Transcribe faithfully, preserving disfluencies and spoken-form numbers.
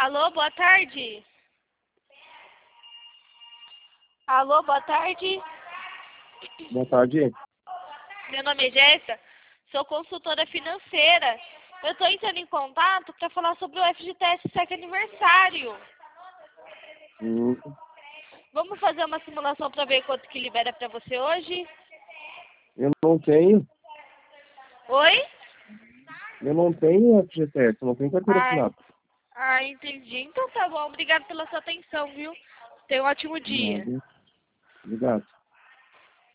Alô, boa tarde. Alô, boa tarde. Boa tarde. Meu nome é Jéssica, sou consultora financeira. Eu estou entrando em contato para falar sobre o F G T S sete aniversário. Hum, Vamos fazer uma simulação para ver quanto que libera para você hoje? eu não tenho, Oi? eu não tenho F G T S, eu não tenho carteira Ah, assinada. ah, entendi. Então tá bom, obrigado pela sua atenção, viu? Tenha um ótimo dia. Nada. Obrigado.